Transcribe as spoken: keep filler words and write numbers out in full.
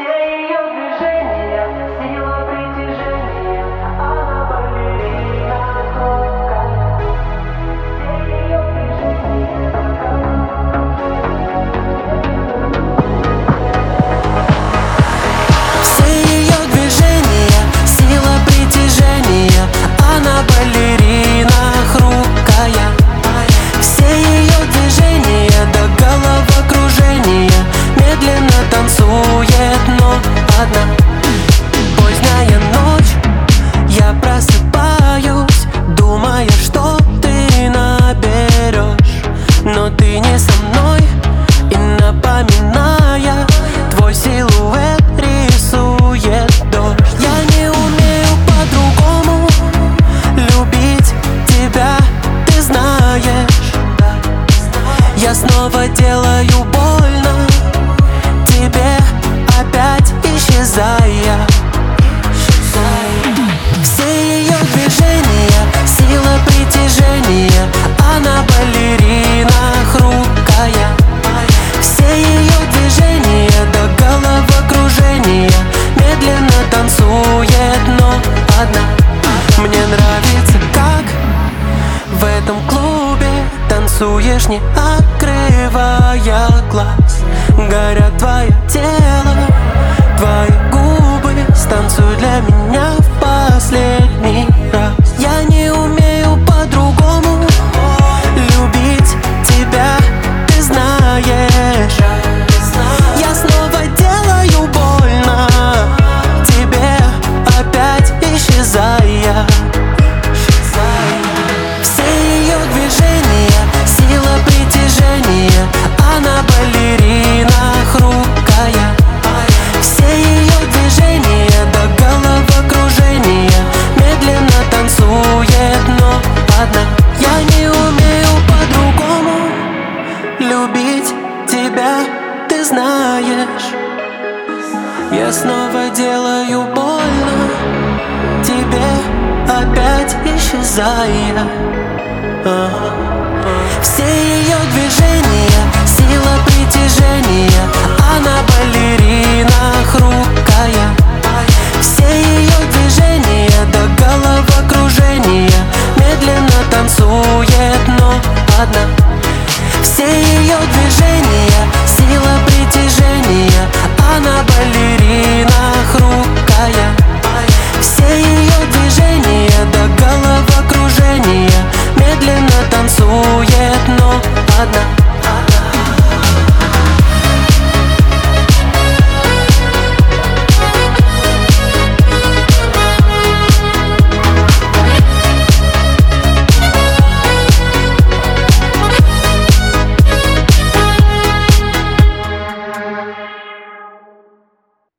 Все ее движения, сила притяжения, она балерина хрупкая. Все ее движения, Все ее движения, сила притяжения, она балерина хрупкая. Все ее движения до головокружения, медленно танцует, но одна. Поздняя ночь, я просыпаюсь, думая, что ты наберешь, но ты не со мной, и напоминая твой силуэт рисует дождь. Я не умею по-другому любить тебя, ты знаешь. Я снова делаю больно тебе, опять исчезая. Все ее движения, сила притяжения, она балерина хрупкая. Все ее движения до головокружения, медленно танцует, но одна. Мне нравится, как в этом клубе танцуешь, не открывая глаз. Горят твое тело, твои губы, станцуй для меня в последний раз. Я не умею по-другому любить тебя, ты знаешь. Я снова делаю больно тебе, опять исчезая. Все ее движения, сила притяжения, она балерина хрупкая. Все ее движения до головокружения, медленно танцует, но одна. Я не умею по-другому любить тебя, ты знаешь. Я снова делаю больно тебе, опять исчезая. Ага. Все ее движения, сила притяжения, она балерина